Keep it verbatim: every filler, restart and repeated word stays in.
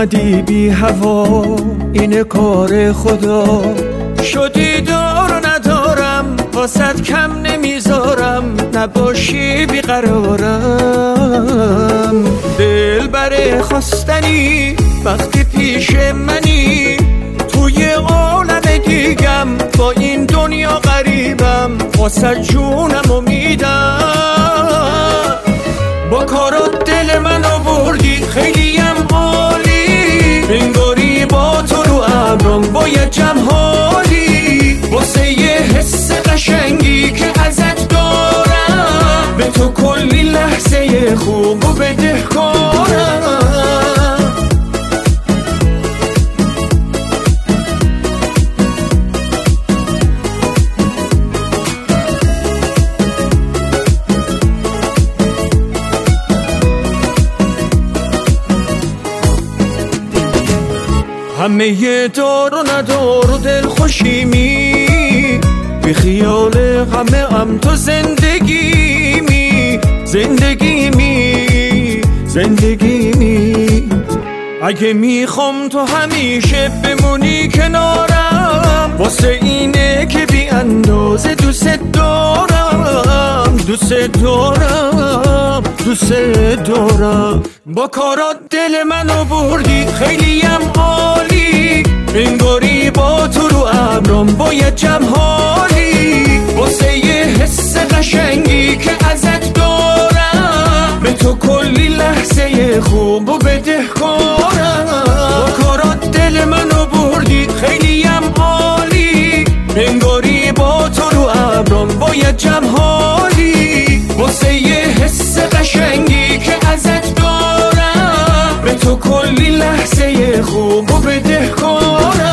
اومدی بی هوا، این کار خدا. شدی دار ندارم، واسد کم نمیذارم، نباشی بیقرارم. دل بره خواستنی وقتی پیش منی، توی عالم دیگم با این دنیا غریبم، واسد جونم میدم. با کارات دل منو بردی خیلیم عالی، انگاری با تو رو ابرام باید جمهالی. واسه یه حس قشنگی که ازت دارم، به تو کلی لحظه خوب و بدهکارم. همه یه دار و ندار و دل خوشیمی، بی خیال غمه ام تو زندگیمی، زندگیمی، زندگیمی. اگه میخوام تو همیشه بمونی کنارم، واسه اینه که بی اندازه دوست دارم، دوست دارم، دوست دارم. با کارات دل منو بردی خیلیم عالی، انگاری با تو رو ابرام باید جمهالی. واسه یه حس قشنگی که ازت دارم، به تو کلی لحظه خوب و بدهکارم. با کارات دل منو بردی خیلیم عالی، انگاری با تو رو ابرام باید جمهالی. واسه یه حس قشنگی که ازت دارم، به تو کلی لحظه خوب و بدهکارم.